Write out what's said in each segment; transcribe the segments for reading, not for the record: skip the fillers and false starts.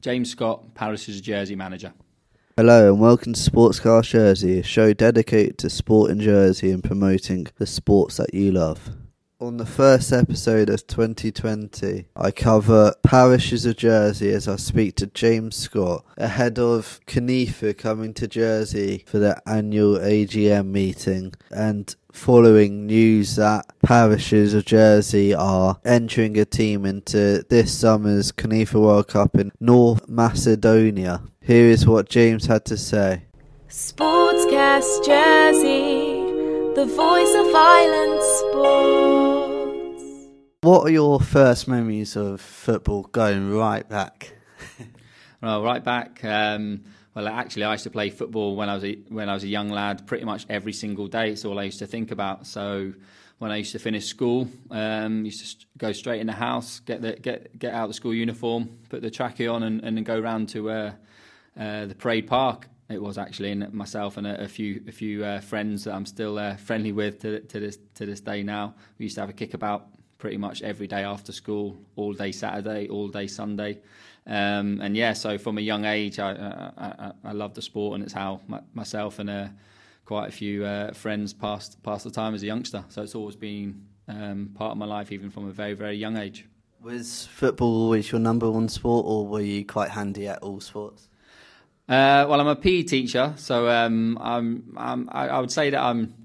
James Scott, Parish's Jersey manager. Hello and welcome to Sportscast Jersey, a show dedicated to sport in Jersey and promoting the sports that you love. On the first episode of 2020, I cover Parishes of Jersey as I speak to James Scott, ahead of CNIFA coming to Jersey for their annual AGM meeting, and following news that Parishes of Jersey are entering a team into this summer's CNIFA World Cup in North Macedonia. Here is what James had to say. Sportscast Jersey, the voice of Island sports. What are your first memories of football going right back? Well, right back. Actually, I used to play football when I was a young lad. Pretty much every single day. It's all I used to think about. So when I used to finish school, used to go straight in the house, get out the school uniform, put the trackie on, and then go round to the Parade Park. It was actually, and myself and a few friends that I'm still friendly with to this day now. We used to have a kickabout pretty much every day after school, all day Saturday, all day Sunday, so from a young age, I love the sport, and it's how myself and quite a few friends passed the time as a youngster. So it's always been part of my life, even from a very, very young age. Was football always your number one sport, or were you quite handy at all sports? I'm a PE teacher, so I would say that I'm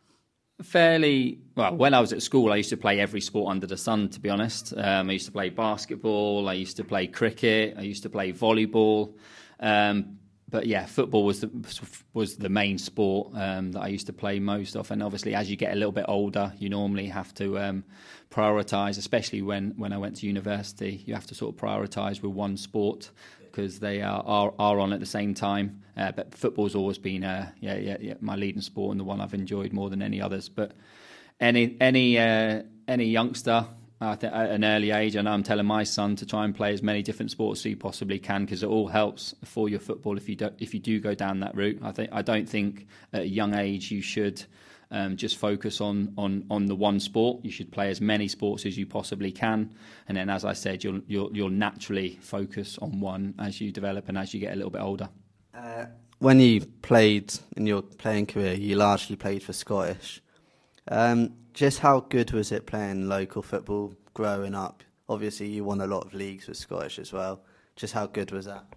fairly well. When I was at school, I used to play every sport under the sun. To be honest, I used to play basketball, I used to play cricket, I used to play volleyball. But yeah, football was the main sport that I used to play most of. And obviously, as you get a little bit older, you normally have to prioritise, especially when I went to university. You have to sort of prioritise with one sport because they are on at the same time. But football's always been my leading sport and the one I've enjoyed more than any others. But any youngster at an early age, and I'm telling my son to try and play as many different sports as he possibly can, because it all helps for your football if you do go down that route. I don't think at a young age you should just focus on the one sport. You should play as many sports as you possibly can, and then, as I said, you'll naturally focus on one as you develop and as you get a little bit older. When you played in your playing career, you largely played for Scottish. Just how good was it playing local football growing up? Obviously, you won a lot of leagues with Scottish as well. Just how good was that?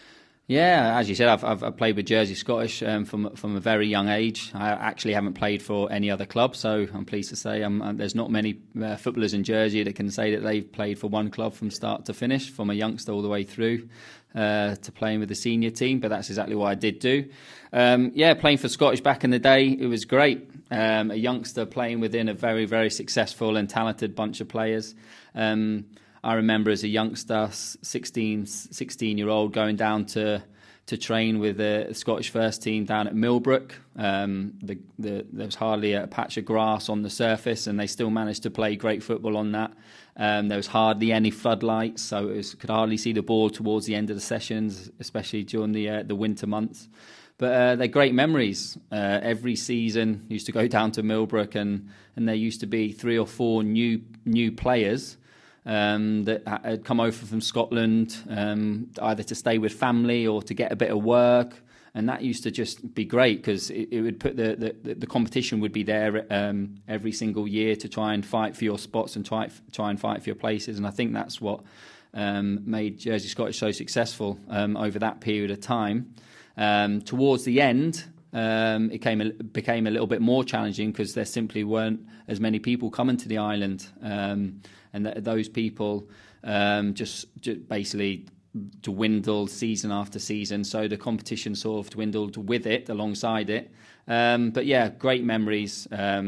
Yeah, as you said, I've played with Jersey Scottish from a very young age. I actually haven't played for any other club, so I'm pleased to say there's not many footballers in Jersey that can say that they've played for one club from start to finish, from a youngster all the way through to playing with the senior team. But that's exactly what I did do. Playing for Scottish back in the day, it was great. A youngster playing within a very, very successful and talented bunch of players. I remember as a youngster, 16-year-old, going down to train with the Scottish first team down at Millbrook. There was hardly a patch of grass on the surface, and they still managed to play great football on that. There was hardly any floodlights, so could hardly see the ball towards the end of the sessions, especially during the winter months. But they're great memories. Every season, used to go down to Millbrook, and there used to be 3 or 4 new players that had come over from Scotland, either to stay with family or to get a bit of work, and that used to just be great because it would put the competition would be there every single year to try and fight for your spots and try and fight for your places, and I think that's what made Jersey Scottish so successful over that period of time. Towards the end, it became a little bit more challenging because there simply weren't as many people coming to the island, and those people just basically dwindled season after season. So the competition sort of dwindled with it, alongside it. But yeah, great memories.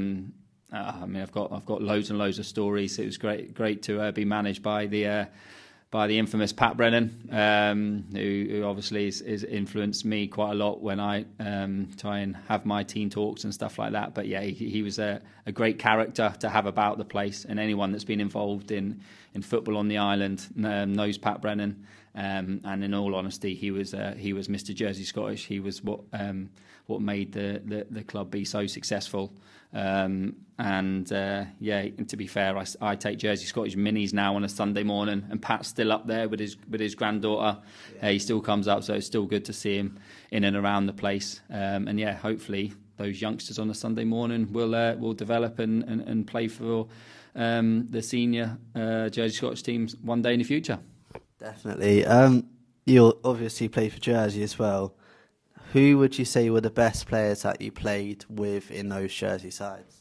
I've got loads and loads of stories. It was great to be managed by the infamous Pat Brennan, who obviously has influenced me quite a lot when I try and have my team talks and stuff like that. But yeah, he was a great character to have about the place, and anyone that's been involved in football on the island knows Pat Brennan. And in all honesty, he was Mr. Jersey Scottish. He was what made the club be so successful. And to be fair, I take Jersey Scottish minis now on a Sunday morning, and Pat's still up there with his granddaughter. He still comes up, so it's still good to see him in and around the place. And hopefully those youngsters on a Sunday morning will develop and play for the senior Jersey Scottish teams one day in the future. Definitely. You'll obviously play for Jersey as well. Who would you say were the best players that you played with in those Jersey sides?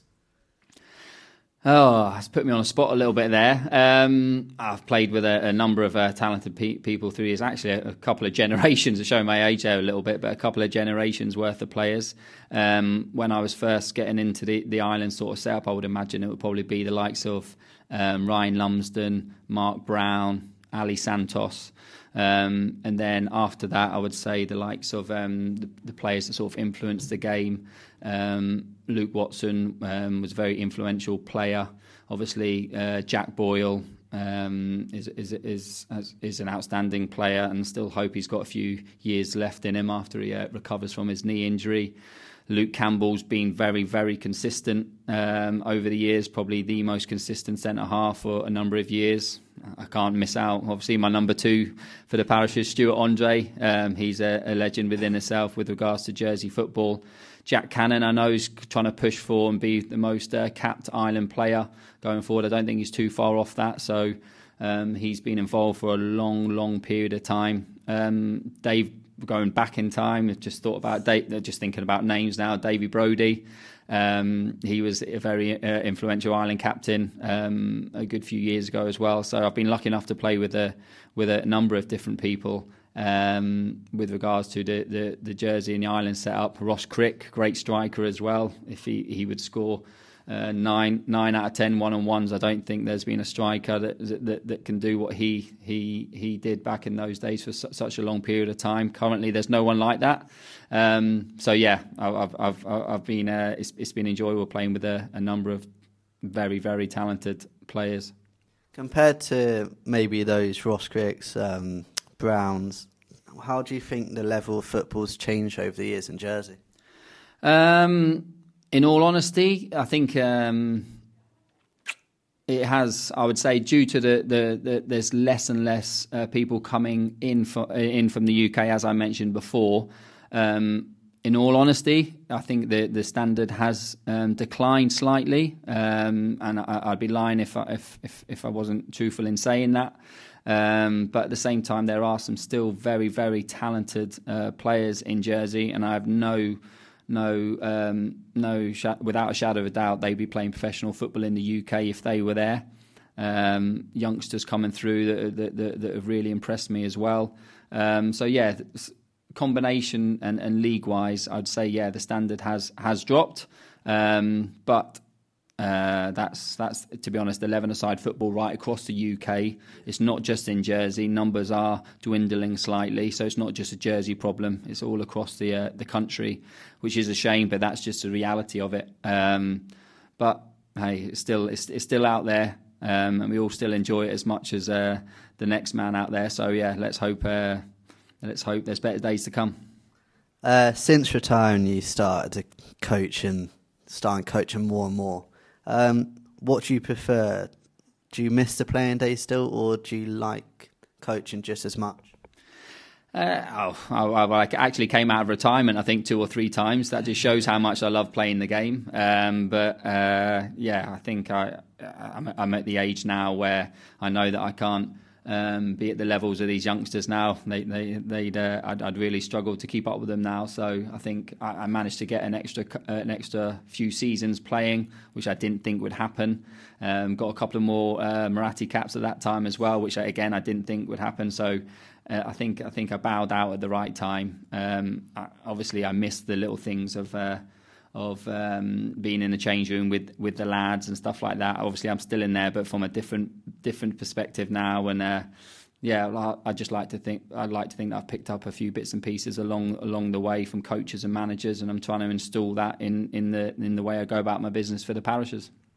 Oh, it's put me on a spot a little bit there. I've played with a number of talented people through years. Actually, a couple of generations, to show my age there a little bit, but a couple of generations worth of players. When I was first getting into the island sort of setup, I would imagine it would probably be the likes of Ryan Lumsden, Mark Brown, Ali Santos. And then after that, I would say the likes of the players that sort of influenced the game. Luke Watson was a very influential player. Obviously, Jack Boyle is an outstanding player, and still hope he's got a few years left in him after he recovers from his knee injury. Luke Campbell's been very, very consistent over the years, probably the most consistent centre-half for a number of years. I can't miss out. Obviously, my number 2 for the Parishes, Stuart Andre. He's a legend within himself with regards to Jersey football. Jack Cannon, I know, is trying to push for and be the most capped Island player going forward. I don't think he's too far off that. So he's been involved for a long, long period of time. Dave, going back in time, I've just thought about just thinking about names now. Davy Brody. He was a very influential Island captain a good few years ago as well. So I've been lucky enough to play with a number of different people with regards to the Jersey and the Island setup. Ross Crick, great striker as well. If he would score 9 out of 10 1-on-1s, I don't think there's been a striker that can do what he did back in those days for such a long period of time. Currently, there's no one like that. So yeah, I've been. It's been enjoyable playing with a number of very, very talented players. Compared to maybe those Ross Cricks, Browns, how do you think the level of football's changed over the years in Jersey? In all honesty, I think it has. I would say due to the there's less and less people coming in from the UK, as I mentioned before. In all honesty, I think the standard has declined slightly, and I'd be lying if I wasn't truthful in saying that. But at the same time, there are some still very, very talented players in Jersey, and I have without a shadow of a doubt, they'd be playing professional football in the UK if they were there. Youngsters coming through that have really impressed me as well. So yeah, combination and league-wise, I'd say the standard has dropped. But that's to be honest, 11-a-side football right across the UK. It's not just in Jersey. Numbers are dwindling slightly, so it's not just a Jersey problem. It's all across the country, which is a shame, but that's just the reality of it. But hey, it's still out there, and we all still enjoy it as much as the next man out there. So yeah, let's hope there's better days to come. Since retiring, you started to coaching more and more. What do you prefer? Do you miss the playing days still, or do you like coaching just as much? I actually came out of retirement, I think 2 or 3 times. That just shows how much I love playing the game. I think I'm at the age now where I know that I can't be at the levels of these youngsters now. I'd really struggle to keep up with them now. So I think I managed to get an extra few seasons playing, which I didn't think would happen. Got a couple of more Marathi caps at that time as well, which I didn't think would happen. So I think I bowed out at the right time. Obviously, I missed the little things of being in the change room with the lads and stuff like that. Obviously, I'm still in there, but from a different perspective now. And I'd like to think that I've picked up a few bits and pieces along the way from coaches and managers, and I'm trying to install that in the way I go about my business for the Parishes.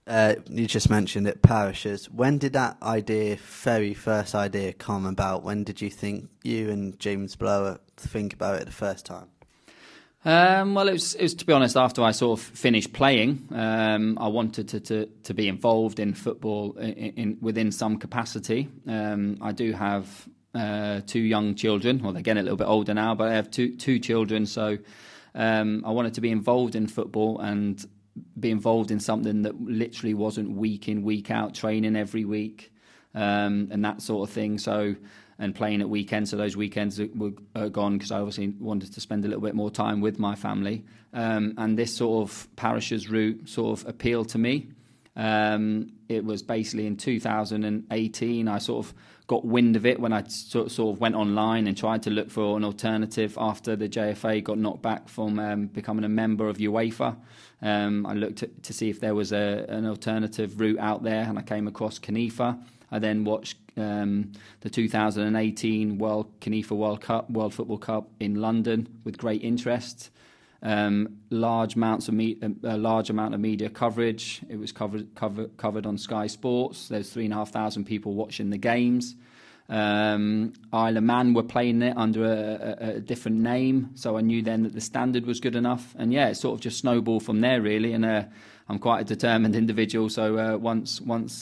You just mentioned it, parishes. When did that very first idea come about? When did you and James Blower think about it the first time? Well, it was to be honest, after I sort of finished playing, I wanted to be involved in football within some capacity. I do have 2 young children. Well, they're getting a little bit older now, but I have two children. So I wanted to be involved in football and be involved in something that literally wasn't week in, week out, training every week and that sort of thing. And playing at weekends, so those weekends were gone because I obviously wanted to spend a little bit more time with my family. And this sort of parishes route sort of appealed to me. It was basically in 2018 I sort of got wind of it when I sort of went online and tried to look for an alternative after the JFA got knocked back from becoming a member of UEFA. I looked to see if there was an alternative route out there, and I came across CONIFA. I then watched the 2018 World Football Cup in London with great interest. Large amount of media coverage. It was covered on Sky Sports. There's 3,500 people watching the games. Isle of Man were playing it under a different name, so I knew then that the standard was good enough. And yeah, it sort of just snowballed from there really. And I'm quite a determined individual, so once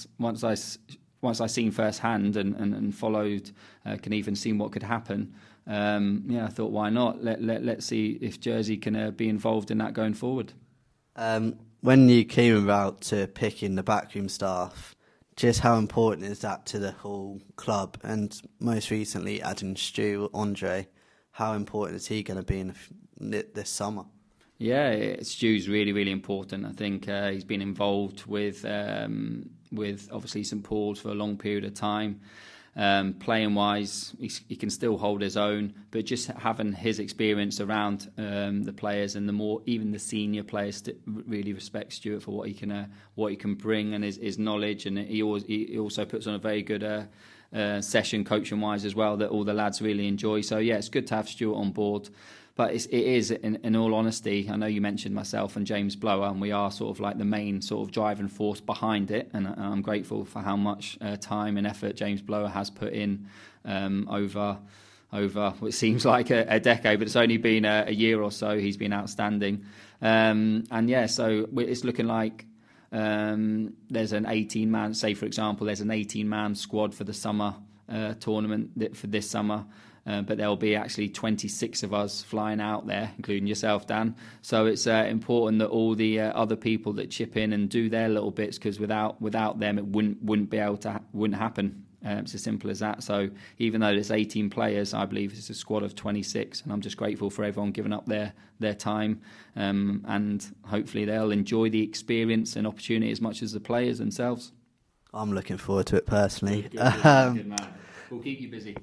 I seen firsthand and followed CONIFA and seen what could happen, I thought, why not? Let's see if Jersey can be involved in that going forward. When you came about to picking the backroom staff, just how important is that to the whole club? And most recently, adding Stu Andre, how important is he going to be in this summer? Yeah, Stu's really, really important. I think he's been involved with obviously St Paul's for a long period of time. Playing wise, he can still hold his own, but just having his experience around the players and even the senior players really respect Stuart for what he can bring and his knowledge, and he also puts on a very good session coaching wise as well that all the lads really enjoy. So yeah, it's good to have Stuart on board. But it is, in all honesty, I know you mentioned myself and James Blower, and we are sort of like the main sort of driving force behind it. And I'm grateful for how much time and effort James Blower has put in over what seems like a decade, but it's only been a year or so. He's been outstanding. So it's looking like there's an 18-man, say for example, there's an 18-man squad for the summer tournament for this summer. But there'll be actually 26 of us flying out there, including yourself, Dan. So it's important that all the other people that chip in and do their little bits, because without them, it wouldn't happen. It's as simple as that. So even though there's 18 players, I believe it's a squad of 26, and I'm just grateful for everyone giving up their time, and hopefully they'll enjoy the experience and opportunity as much as the players themselves. I'm looking forward to it personally. Good man. We'll keep you busy.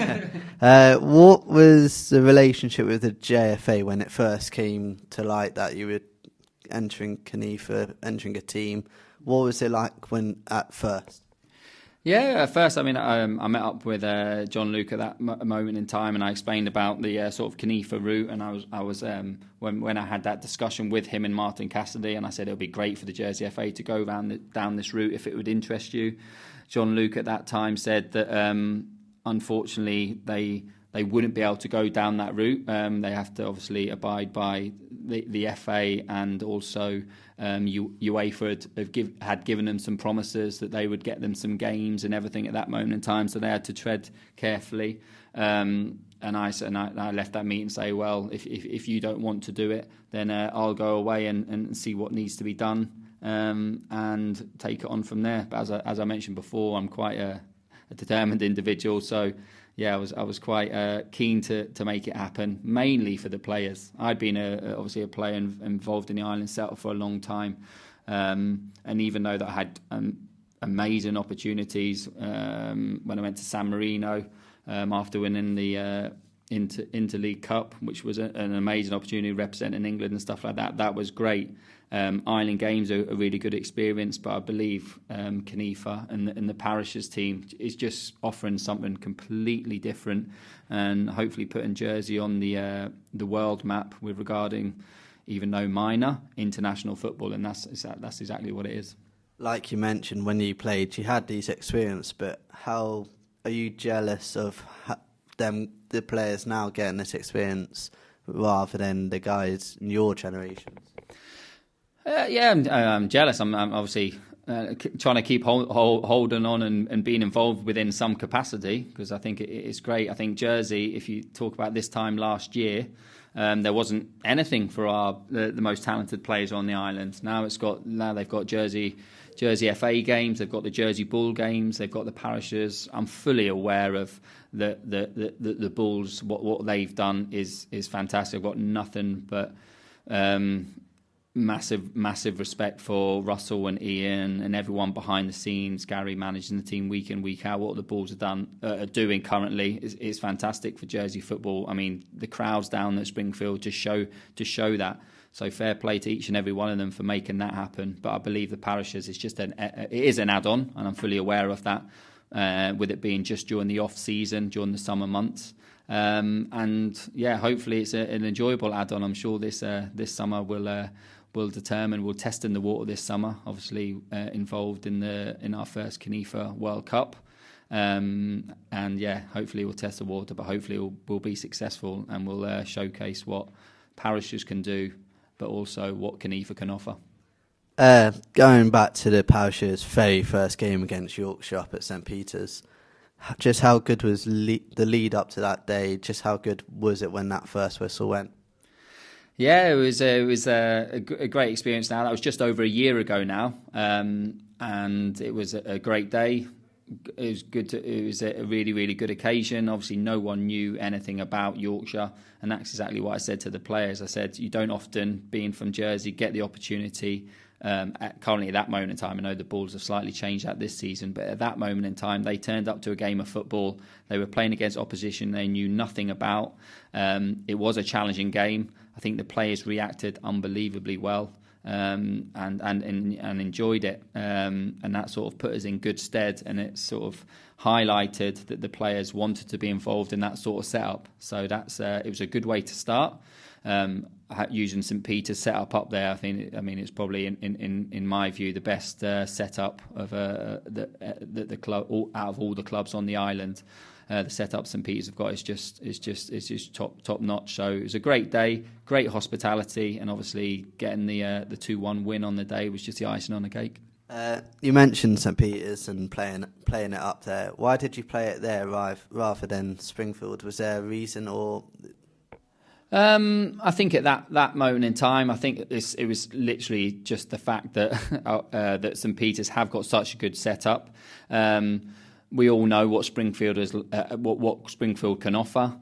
What was the relationship with the JFA when it first came to light that you were entering CONIFA, entering a team? What was it like at first? Yeah, at first, I met up with John Luke at that moment in time, and I explained about the sort of CONIFA route, and I was when I had that discussion with him and Martin Cassidy, and I said it would be great for the Jersey FA to go down this route if it would interest you. John Luke at that time said that unfortunately they wouldn't be able to go down that route. They have to obviously abide by the FA, and also UEFA had given them some promises that they would get them some games and everything at that moment in time, so they had to tread carefully. And I left that meeting and say, well, if you don't want to do it, then I'll go away and see what needs to be done. And take it on from there. But as I mentioned before, I'm quite a determined individual. So yeah, I was quite keen to make it happen, mainly for the players. I'd been obviously a player involved in the Island Settle for a long time, and even though that I had amazing opportunities when I went to San Marino after winning the Interleague Cup, which was an amazing opportunity representing England and stuff like that. That was great. Island Games are a really good experience, but I believe CONIFA and the Parishes team is just offering something completely different, and hopefully putting Jersey on the world map with regarding, even though minor, international football, and that's exactly what it is. Like you mentioned, when you played, you had these experience, but how are you jealous of the players now getting this experience rather than the guys in your generation? I'm jealous. I'm obviously trying to keep holding on and being involved within some capacity, because I think it's great. I think Jersey, if you talk about this time last year, there wasn't anything for the most talented players on the island. Now they've got Jersey FA games, they've got the Jersey Bull games, they've got the parishes. I'm fully aware of the Bulls. What they've done is fantastic. I've got nothing but massive respect for Russell and Ian and everyone behind the scenes. Gary managing the team week in, week out. What the Bulls are doing currently is fantastic for Jersey football. I mean, the crowds down at Springfield to show that. So fair play to each and every one of them for making that happen. But I believe the parishes is just it is an add-on, and I'm fully aware of that. With it being just during the off season, during the summer months. And yeah, hopefully it's an enjoyable add-on. I'm sure this summer will determine. We'll test in the water this summer. Obviously involved in our first Canifa World Cup, and yeah, hopefully we'll test the water. But hopefully we'll be successful and we'll showcase what parishes can do, but also what Canifa can offer. Going back to the parishes' very first game against Yorkshire up at St Peter's, just how good was the lead up to that day? Just how good was it when that first whistle went? Yeah, it was a great experience. Now that was just over a year ago now, and it was a great day. It was good. It was a really, really good occasion. Obviously, no one knew anything about Yorkshire, and that's exactly what I said to the players. I said, you don't often, being from Jersey, get the opportunity. Currently, at that moment in time, I know the Bulls have slightly changed that this season, but at that moment in time, they turned up to a game of football. They were playing against opposition they knew nothing about. It was a challenging game. I think the players reacted unbelievably well. And enjoyed it, and that sort of put us in good stead, and it sort of highlighted that the players wanted to be involved in that sort of setup. So it was a good way to start. Using St Peter's setup up there, I mean it's probably in my view the best setup of the club out of all the clubs on the island. The setup St Peter's have got is just top notch. So it was a great day, great hospitality, and obviously getting the 2-1 win on the day was just the icing on the cake. You mentioned St Peter's and playing it up there. Why did you play it there rather than Springfield? Was there a reason, or? I think at that moment in time, I think it was literally just the fact that that St Peter's have got such a good setup. We all know what Springfield is, what Springfield can offer.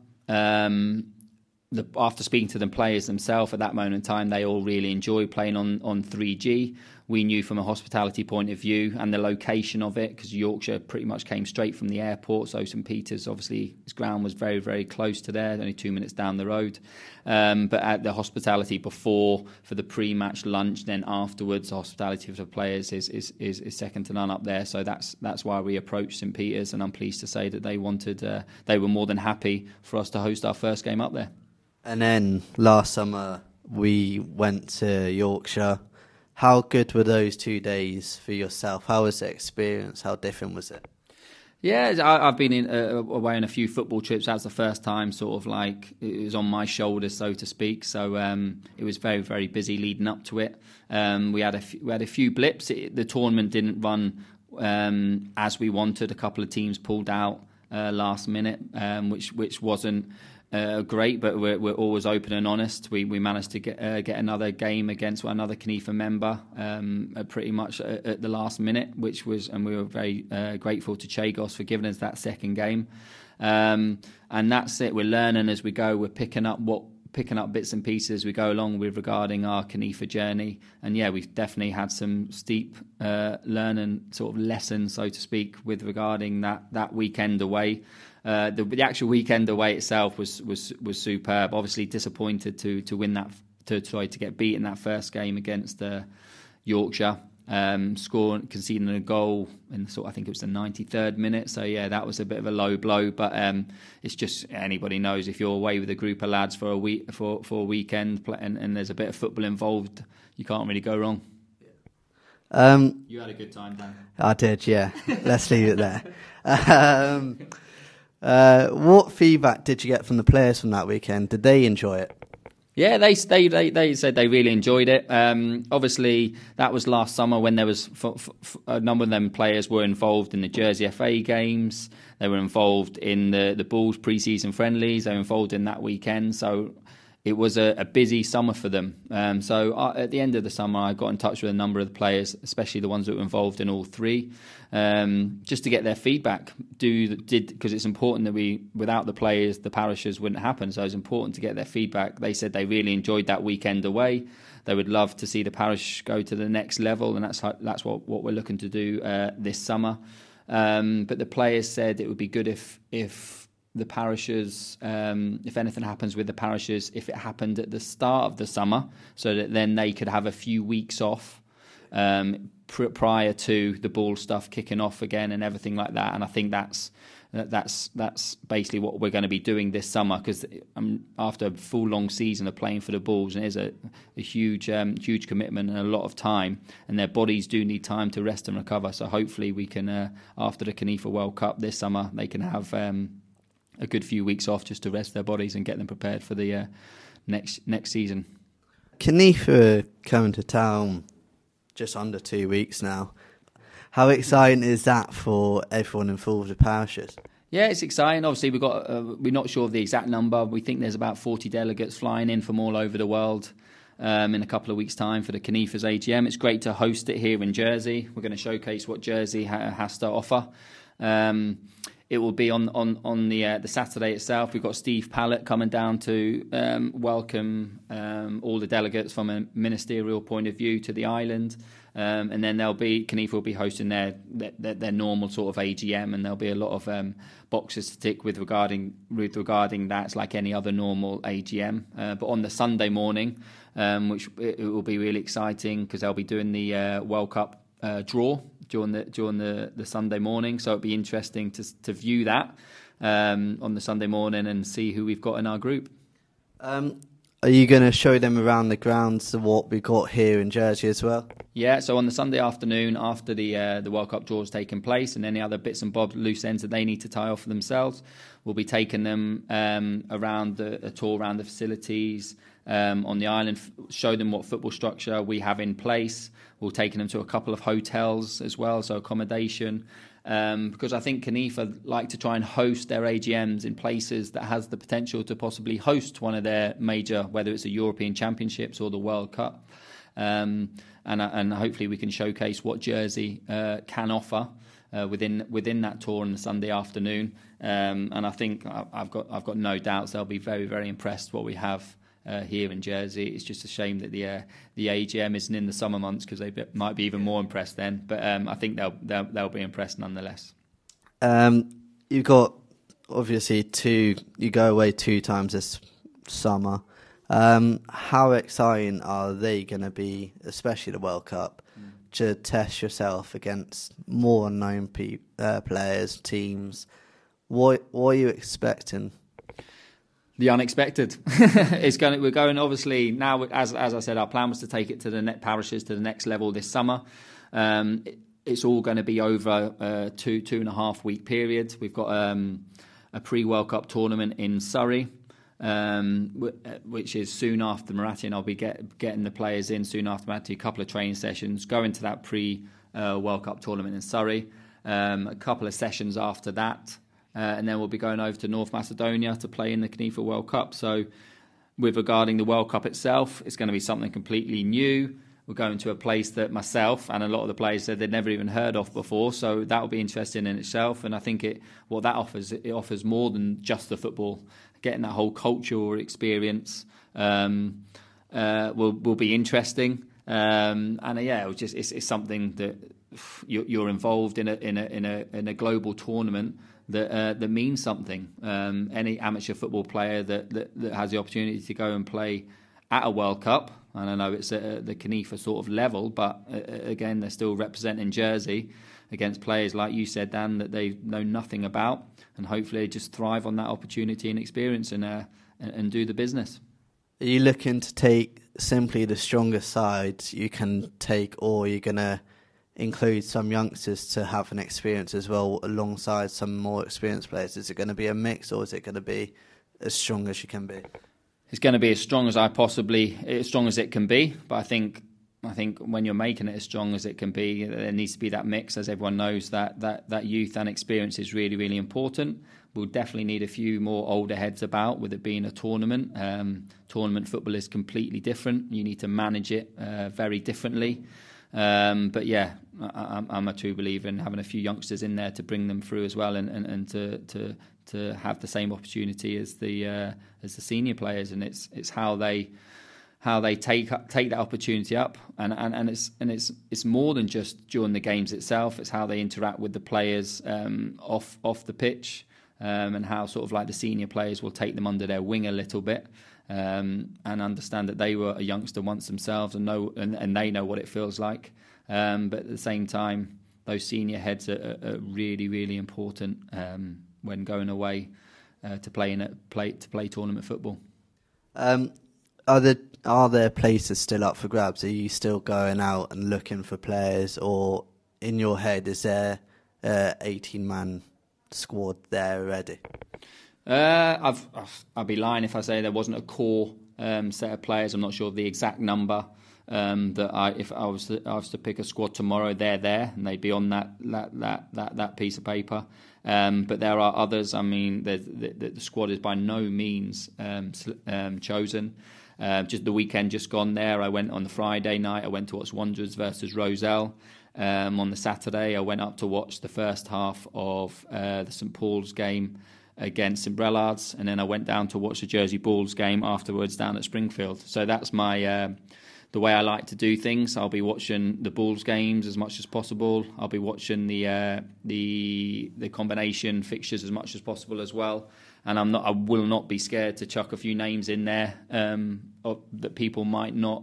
After speaking to the players themselves at that moment in time, they all really enjoy playing on 3G. We knew from a hospitality point of view and the location of it, because Yorkshire pretty much came straight from the airport. So St Peter's, obviously, its ground was very, very close to there, only 2 minutes down the road. But at the hospitality before, for the pre-match lunch, then afterwards, the hospitality for the players is second to none up there. So that's why we approached St Peter's, and I'm pleased to say that they were more than happy for us to host our first game up there. And then last summer we went to Yorkshire. How good were those 2 days for yourself? How was the experience? How different was it? Yeah, I've been away on a few football trips. That was the first time, sort of like it was on my shoulders, so to speak. So it was very, very busy leading up to it. We had a few blips. The tournament didn't run as we wanted. A couple of teams pulled out last minute, which wasn't great, but we're always open and honest. We managed to get another game against another Canifa member pretty much at the last minute, and we were very grateful to Chagos for giving us that second game. And that's it. We're learning as we go. We're picking up bits and pieces as we go along with regarding our Canifa journey. And yeah, we've definitely had some steep learning sort of lessons, so to speak, with regarding that weekend away. The actual weekend away itself was superb. Obviously disappointed to win that, to get beat in that first game against Yorkshire. Conceding a goal in I think it was the 93rd minute. So yeah, that was a bit of a low blow. But it's just, anybody knows, if you're away with a group of lads for a weekend and there's a bit of football involved, you can't really go wrong. You had a good time, Dan. I did, yeah. Let's leave it there. What feedback did you get from the players from that weekend? Did they enjoy it? Yeah, they said they really enjoyed it. Obviously, that was last summer when there was a number of them players were involved in the Jersey FA games. They were involved in the Bulls pre-season friendlies. They were involved in that weekend. So it was a busy summer for them. So at the end of the summer, I got in touch with a number of the players, especially the ones that were involved in all three, just to get their feedback. Because it's important that without the players, the parishes wouldn't happen. So it's important to get their feedback. They said they really enjoyed that weekend away. They would love to see the parish go to the next level, and that's what we're looking to do this summer. But the players said it would be good if the parishes, if anything happens with the parishes, if it happened at the start of the summer, so that then they could have a few weeks off prior to the ball stuff kicking off again and everything like that. And I think that's basically what we're going to be doing this summer, because after a full long season of playing for the Bulls, and it is a huge commitment and a lot of time, and their bodies do need time to rest and recover. So hopefully we can, after the Canifa World Cup this summer, they can have a good few weeks off just to rest their bodies and get them prepared for the next season. Canifa coming to town just under 2 weeks now. How exciting is that for everyone involved with parishes? Yeah, it's exciting. Obviously, we're not sure of the exact number. We think there's about 40 delegates flying in from all over the world in a couple of weeks' time for the Canifa's AGM. It's great to host it here in Jersey. We're going to showcase what Jersey has to offer. It will be on the Saturday itself. We've got Steve Pallett coming down to welcome all the delegates from a ministerial point of view to the island. And then Canifa will be hosting their normal sort of AGM, and there'll be a lot of boxes to tick with regarding that. It's like any other normal AGM. But on the Sunday morning, which it will be really exciting, because they'll be doing the World Cup draw during the Sunday morning. So it'll be interesting to view that on the Sunday morning and see who we've got in our group. Are you going to show them around the grounds of what we got here in Jersey as well? Yeah, so on the Sunday afternoon, after the World Cup draw has taken place, and any other bits and bobs, loose ends that they need to tie off for themselves, we'll be taking them around a tour around the facilities on the island, show them what football structure we have in place. We'll take them to a couple of hotels as well, so accommodation. Because I think Canifa like to try and host their AGMs in places that has the potential to possibly host one of their major, whether it's the European Championships or the World Cup. And hopefully we can showcase what Jersey can offer within that tour on the Sunday afternoon. And I think I've got no doubts they'll be very, very impressed what we have here in Jersey. It's just a shame that the AGM isn't in the summer months, because they might be even more impressed then. But I think they'll be impressed nonetheless. You've got obviously you go away 2 times this summer. How exciting are they going to be, especially the World Cup, to test yourself against more unknown players, teams? What are you expecting? The unexpected. We're going obviously now. As I said, our plan was to take it to the parishes to the next level this summer. It's all going to be over a 2.5 week period. We've got a pre-World Cup tournament in Surrey, which is soon after Moratti, and I'll be getting the players in soon after Moratti. A couple of training sessions, go into that pre-World Cup tournament in Surrey. A couple of sessions after that. And then we'll be going over to North Macedonia to play in the Canifa World Cup. So regarding the World Cup itself, it's going to be something completely new. We're going to a place that myself and a lot of the players said they'd never even heard of before. So that will be interesting in itself. And I think it offers more than just the football. Getting that whole cultural experience will be interesting. It's something that you're involved in a global tournament that means something. Any amateur football player that has the opportunity to go and play at a World Cup, and I know it's at the Canifa sort of level, but again, they're still representing Jersey against players, like you said, Dan, that they know nothing about, and hopefully they just thrive on that opportunity and experience and do the business. Are you looking to take simply the strongest sides you can take, or are you going to include some youngsters to have an experience as well alongside some more experienced players? Is it going to be a mix, or is it going to be as strong as you can be? It's going to be as strong as it can be. But I think when you're making it as strong as it can be, there needs to be that mix. As everyone knows, that youth and experience is really, really important. We'll definitely need a few more older heads about, with it being a tournament. Tournament football is completely different. You need to manage it very differently. But yeah, I'm a true believer in having a few youngsters in there to bring them through as well, and to have the same opportunity as the senior players. And it's how they take that opportunity up, and it's more than just during the games itself. It's how they interact with the players off the pitch, and how sort of like the senior players will take them under their wing a little bit, and understand that they were a youngster once themselves, and they know what it feels like. But at the same time, those senior heads are really, really important when going away to play tournament football. Are there places still up for grabs? Are you still going out and looking for players, or in your head is there 18-man squad there already? I'd be lying if I say there wasn't a core set of players. I'm not sure of the exact number. If I was to pick a squad tomorrow, they're there and they'd be on that piece of paper. But there are others. I mean, the squad is by no means chosen. Just the weekend just gone there, I went on the Friday night. I went to watch Wanderers versus Roselle. On the Saturday, I went up to watch the first half of the St Paul's game against St Brellards, and then I went down to watch the Jersey Bulls game afterwards down at Springfield. So that's my the way I like to do things. I'll be watching the Bulls games as much as possible. I'll be watching the combination fixtures as much as possible as well. And I will not be scared to chuck a few names in there that people might not.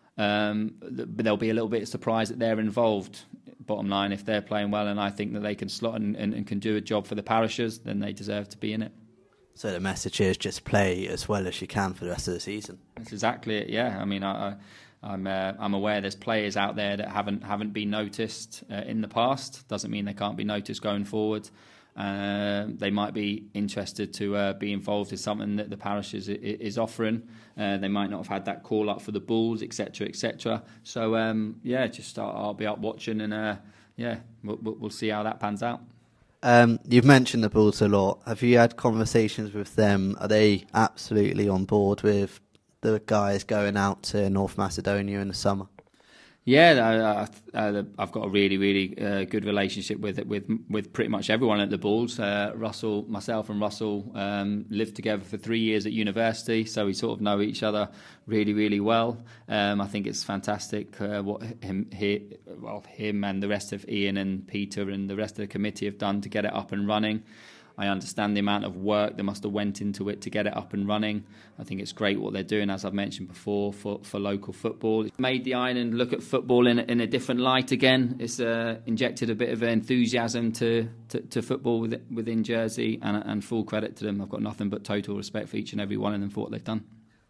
But they'll be a little bit surprised that they're involved. Bottom line, if they're playing well and I think that they can slot and can do a job for the parishes, then they deserve to be in it. So the message is just play as well as you can for the rest of the season. That's exactly it. Yeah, I mean, I'm aware there's players out there that haven't been noticed in the past. Doesn't mean they can't be noticed going forward. They might be interested to be involved in something that the parish is offering. They might not have had that call up for the Bulls, etc., etc. So I'll be up watching, and we'll see how that pans out. You've mentioned the Bulls a lot. Have you had conversations with them? Are they absolutely on board with the guys going out to North Macedonia in the summer? Yeah, I've got a really, really good relationship with pretty much everyone at the Bulls. Myself and Russell lived together for 3 years at university, so we sort of know each other really, really well. I think it's fantastic what him and the rest of Ian and Peter and the rest of the committee have done to get it up and running. I understand the amount of work that must have went into it to get it up and running. I think it's great what they're doing, as I've mentioned before, for local football. It's made the island look at football in a different light again. It's injected a bit of enthusiasm to football within Jersey, and full credit to them. I've got nothing but total respect for each and every one of them for what they've done.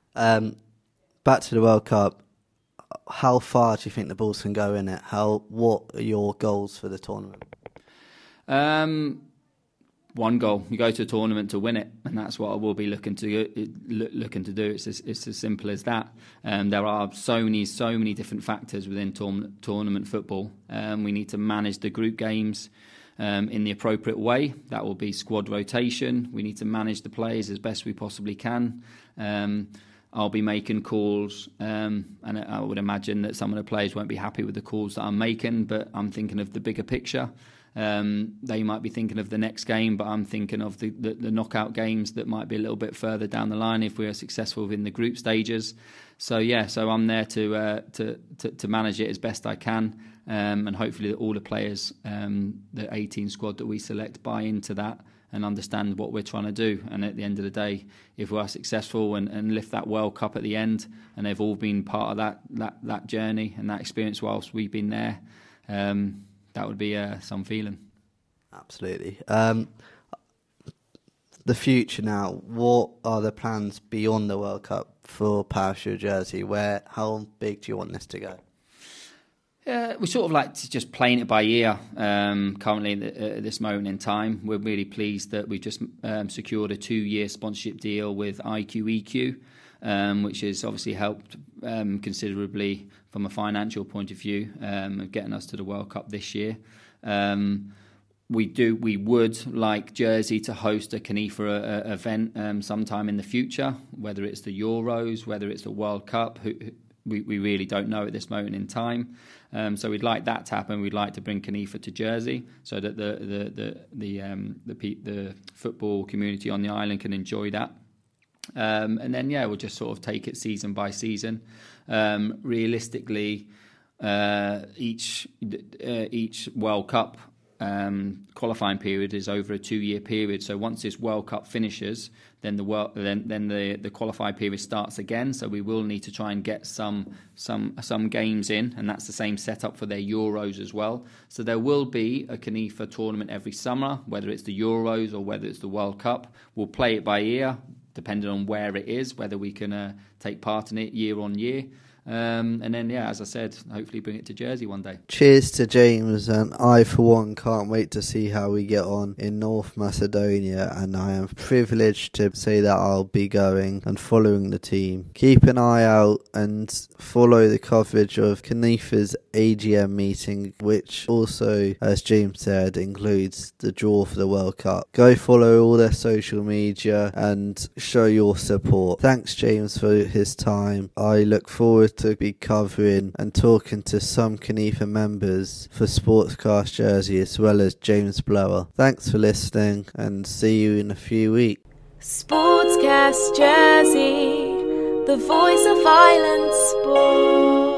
Back to the World Cup. How far do you think the Bulls can go in it? What are your goals for the tournament? One goal: you go to a tournament to win it, and that's what I will be looking to do. It's as simple as that. There are so many different factors within tournament football. We need to manage the group games in the appropriate way. That will be squad rotation. We need to manage the players as best we possibly can. I'll be making calls, and I would imagine that some of the players won't be happy with the calls that I'm making, but I'm thinking of the bigger picture. They might be thinking of the next game, but I'm thinking of the knockout games that might be a little bit further down the line if we are successful in the group stages. So I'm there to manage it as best I can, and hopefully all the players, the 18 squad that we select, buy into that and understand what we're trying to do. And at the end of the day, if we are successful and lift that World Cup at the end, and they've all been part of that journey and that experience whilst we've been there, that would be some feeling. Absolutely. The future now, what are the plans beyond the World Cup for Parachute Jersey? How big do you want this to go? We sort of like to just playing it by ear currently at this moment in time. We're really pleased that we've just secured a 2-year sponsorship deal with IQEQ, which has obviously helped considerably from a financial point of view of getting us to the World Cup this year. We would like Jersey to host a CANIFA event sometime in the future, whether it's the Euros, whether it's the World Cup. We really don't know at this moment in time. So we'd like that to happen. We'd like to bring CANIFA to Jersey so that the football community on the island can enjoy that. And then we'll just sort of take it season by season. Realistically, each World Cup qualifying period is over a 2-year period. So once this World Cup finishes, then the qualifying period starts again. So we will need to try and get some games in, and that's the same setup for their Euros as well. So there will be a CANIFA tournament every summer, whether it's the Euros or whether it's the World Cup. We'll play it by ear, depending on where it is, whether we can take part in it year on year. And then, as I said, hopefully bring it to Jersey one day. Cheers to James, and I for one can't wait to see how we get on in North Macedonia, and I am privileged to say that I'll be going and following the team. Keep an eye out and follow the coverage of CANIFA's AGM meeting, which also, as James said, includes the draw for the World Cup. Go follow all their social media and show your support. Thanks, James, for his time. I look forward to be covering and talking to some CANIFA members for Sportscast Jersey, as well as James Blower. Thanks for listening, and see you in a few weeks. Sportscast Jersey, the voice of island sport.